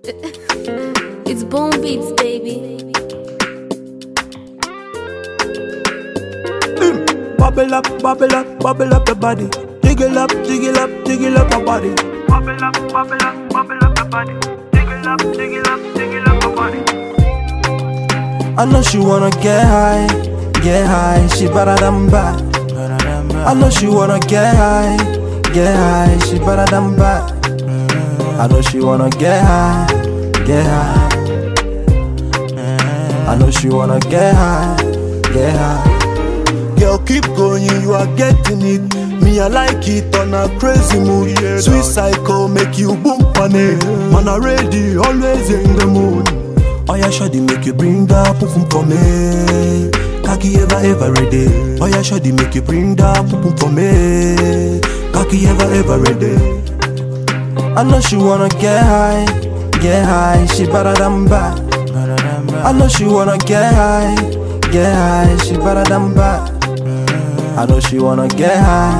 It's Boom Beats, baby. Bubble up, bubble up, bubble up your body. Jiggle up, jiggle up, jiggle up your body. Bubble up, bubble up, bubble up your body. Jiggle up, jiggle up, jiggle up your body. I know she wanna get high, she better than bad. I know she wanna get high, she better than bad. I know she wanna get high, I know she wanna get high. Girl, keep going, you are getting it. Me, I like it on a crazy mood. Sweet psycho, make you boom on it. Man, I ready, always in the mood. Oh yeah, shoddy, make you bring that pum for me. Kaki ever ready. Oh yeah, shoddy, make you bring that pum for me. Kaki ever ready. I know she wanna get high, she better than bad. I know she wanna get high, she better than bad. I know she wanna get high,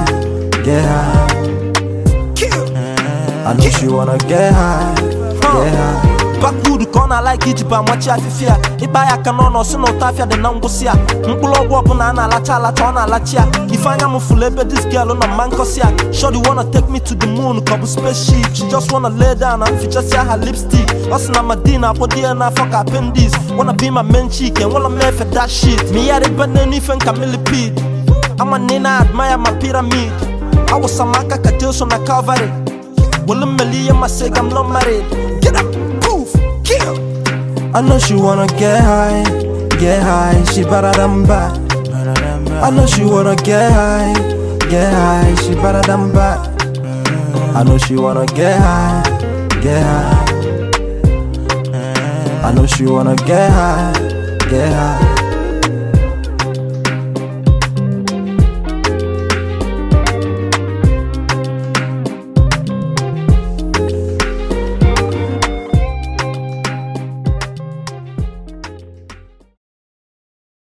I know she wanna get high. Backwood corner like Ijiba mwachi afifia. Iba ya kanono sino tafia de nangosia. Mkulo wapu na ana lacha ona lachia. Ifanya mufulebe this girl on a mankosia. Shorty wanna take me to the moon, couple spaceship. She just wanna lay down and feature see her lipstick. Osina Madina, body and I fuck appendix. Wanna be my main chick and wanna make for that shit. Me ya the banana if and Camille Pete. I'm a nina, admire my pyramid. I was a maka katills on a Calvary. Well, a million, I say I'm not married. Get up, poof, kill. I know she wanna get high, she better than bad. I know she wanna get high, she better than bad. I know she wanna get high, I know she wanna get high.